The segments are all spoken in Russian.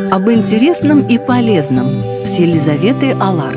Об интересном и полезном с Елизаветой Алар.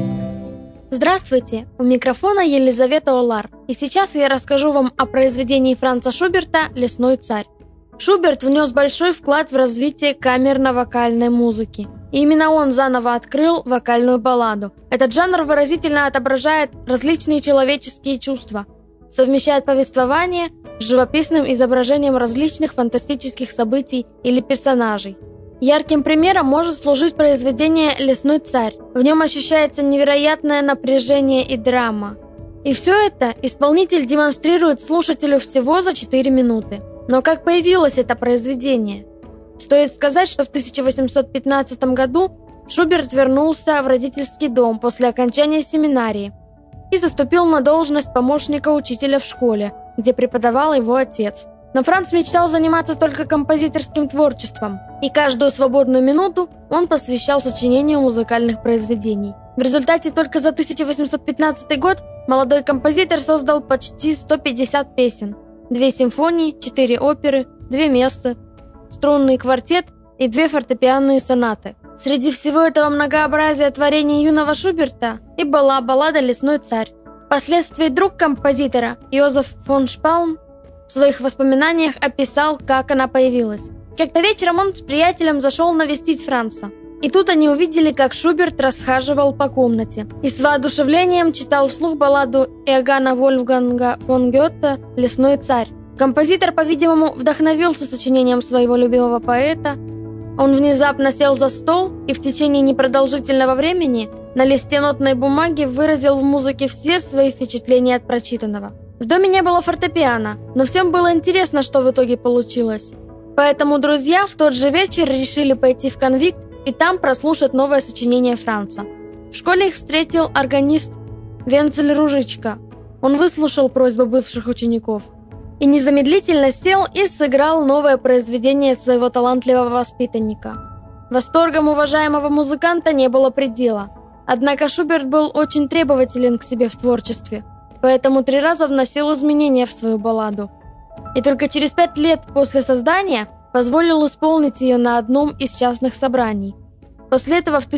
Здравствуйте! У микрофона Елизавета Алар. И сейчас я расскажу вам о произведении Франца Шуберта «Лесной царь». Шуберт внес большой вклад в развитие камерно-вокальной музыки. И именно он заново открыл вокальную балладу. Этот жанр выразительно отображает различные человеческие чувства, совмещает повествование с живописным изображением различных фантастических событий или персонажей. Ярким примером может служить произведение «Лесной царь». В нем ощущается невероятное напряжение и драма. И все это исполнитель демонстрирует слушателю всего за 4 минуты. Но как появилось это произведение? Стоит сказать, что в 1815 году Шуберт вернулся в родительский дом после окончания семинарии и заступил на должность помощника учителя в школе, где преподавал его отец. Но Франц мечтал заниматься только композиторским творчеством, и каждую свободную минуту он посвящал сочинению музыкальных произведений. В результате только за 1815 год молодой композитор создал почти 150 песен, 2 симфонии, 4 оперы, 2 мессы, струнный квартет и 2 фортепианные сонаты. Среди всего этого многообразия творений юного Шуберта и была баллада «Лесной царь». Впоследствии друг композитора Йозеф фон Шпаун в своих воспоминаниях описал, как она появилась. Как-то вечером он с приятелем зашел навестить Франца. И тут они увидели, как Шуберт расхаживал по комнате и с воодушевлением читал вслух балладу Иоганна Вольфганга фон Гёте «Лесной царь». Композитор, по-видимому, вдохновился сочинением своего любимого поэта. Он внезапно сел за стол и в течение непродолжительного времени на листе нотной бумаги выразил в музыке все свои впечатления от прочитанного. В доме не было фортепиано, но всем было интересно, что в итоге получилось. Поэтому друзья в тот же вечер решили пойти в конвикт и там прослушать новое сочинение Франца. В школе их встретил органист Венцель Ружичка. Он выслушал просьбы бывших учеников и незамедлительно сел и сыграл новое произведение своего талантливого воспитанника. Восторгом уважаемого музыканта не было предела. Однако Шуберт был очень требователен к себе в творчестве, поэтому 3 раза вносил изменения в свою балладу. И только через 5 лет после создания позволил исполнить ее на одном из частных собраний. После этого в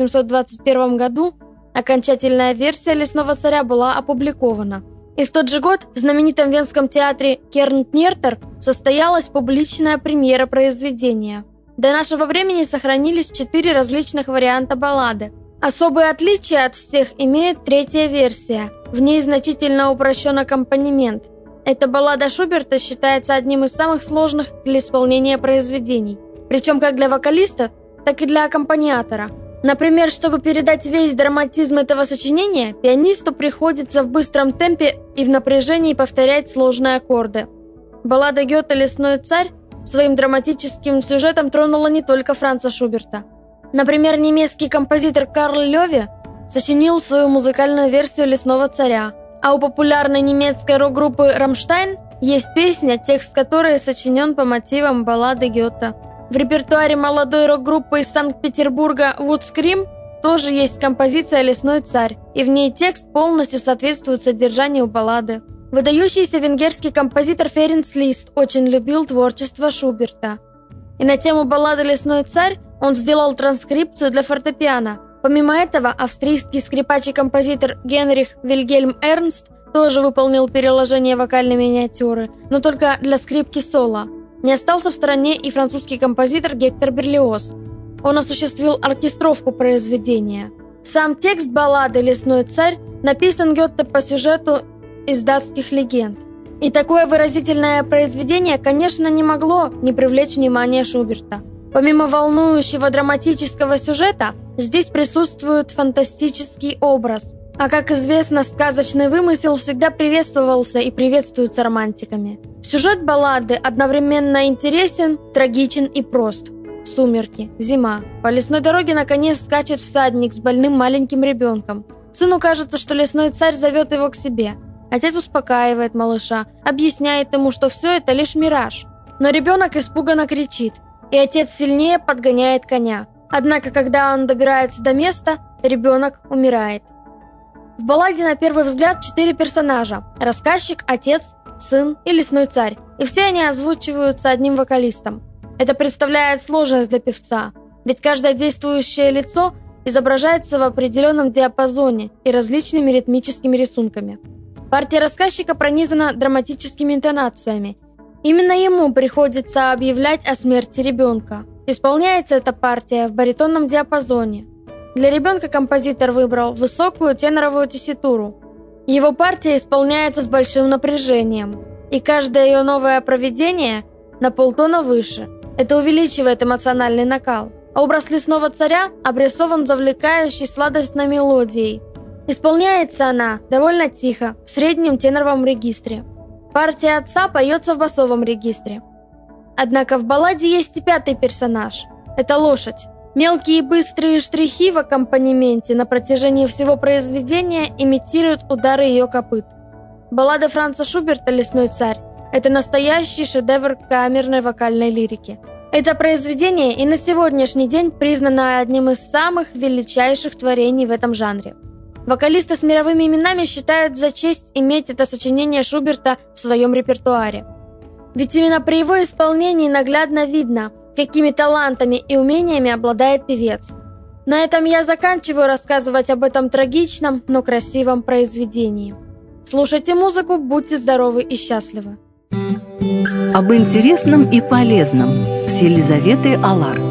1821 году окончательная версия «Лесного царя» была опубликована. И в тот же год в знаменитом венском театре Кернтнертер состоялась публичная премьера произведения. До нашего времени сохранились 4 различных варианта баллады. Особое отличие от всех имеет 3-я версия. В ней значительно упрощен аккомпанемент. Эта баллада Шуберта считается одним из самых сложных для исполнения произведений, причем как для вокалиста, так и для аккомпаниатора. Например, чтобы передать весь драматизм этого сочинения, пианисту приходится в быстром темпе и в напряжении повторять сложные аккорды. Баллада Гёте «Лесной царь» своим драматическим сюжетом тронула не только Франца Шуберта. Например, немецкий композитор Карл Лёве сочинил свою музыкальную версию «Лесного царя», а у популярной немецкой рок-группы «Рамштайн» есть песня, текст которой сочинен по мотивам баллады Гёте. В репертуаре молодой рок-группы из Санкт-Петербурга «Вудскрим» тоже есть композиция «Лесной царь», и в ней текст полностью соответствует содержанию баллады. Выдающийся венгерский композитор Ференц Лист очень любил творчество Шуберта. И на тему баллады «Лесной царь» он сделал транскрипцию для фортепиано. Помимо этого, австрийский скрипач и композитор Генрих Вильгельм Эрнст тоже выполнил переложение вокальной миниатюры, но только для скрипки соло. Не остался в стороне и французский композитор Гектор Берлиоз. Он осуществил оркестровку произведения. Сам текст баллады «Лесной царь» написан Гёте по сюжету из датских легенд. И такое выразительное произведение, конечно, не могло не привлечь внимание Шуберта. Помимо волнующего драматического сюжета, здесь присутствует фантастический образ. А как известно, сказочный вымысел всегда приветствовался и приветствуется романтиками. Сюжет баллады одновременно интересен, трагичен и прост. Сумерки, зима. По лесной дороге на коне скачет всадник с больным маленьким ребенком. Сыну кажется, что лесной царь зовет его к себе. Отец успокаивает малыша, объясняет ему, что все это лишь мираж. Но ребенок испуганно кричит, и отец сильнее подгоняет коня. Однако, когда он добирается до места, ребенок умирает. В балладе на первый взгляд 4 персонажа – рассказчик, отец, сын и лесной царь, и все они озвучиваются одним вокалистом. Это представляет сложность для певца. ведь каждое действующее лицо изображается в определенном диапазоне и различными ритмическими рисунками. Партия рассказчика пронизана драматическими интонациями. Именно ему приходится объявлять о смерти ребенка. Исполняется эта партия в баритонном диапазоне. Для ребенка композитор выбрал высокую теноровую тесситуру. Его партия исполняется с большим напряжением, и каждое ее новое проведение на полтона выше. Это увеличивает эмоциональный накал. Образ лесного царя обрисован завлекающей сладостной мелодией. Исполняется она довольно тихо, в среднем теноровом регистре. Партия отца поется в басовом регистре. Однако в балладе есть и пятый персонаж – это лошадь. Мелкие и быстрые штрихи в аккомпанементе на протяжении всего произведения имитируют удары ее копыт. Баллада Франца Шуберта «Лесной царь» – это настоящий шедевр камерной вокальной лирики. Это произведение и на сегодняшний день признано одним из самых величайших творений в этом жанре. Вокалисты с мировыми именами считают за честь иметь это сочинение Шуберта в своем репертуаре. Ведь именно при его исполнении наглядно видно, какими талантами и умениями обладает певец. На этом я заканчиваю рассказывать об этом трагичном, но красивом произведении. Слушайте музыку, будьте здоровы и счастливы. Об интересном и полезном с Елизаветой Алар.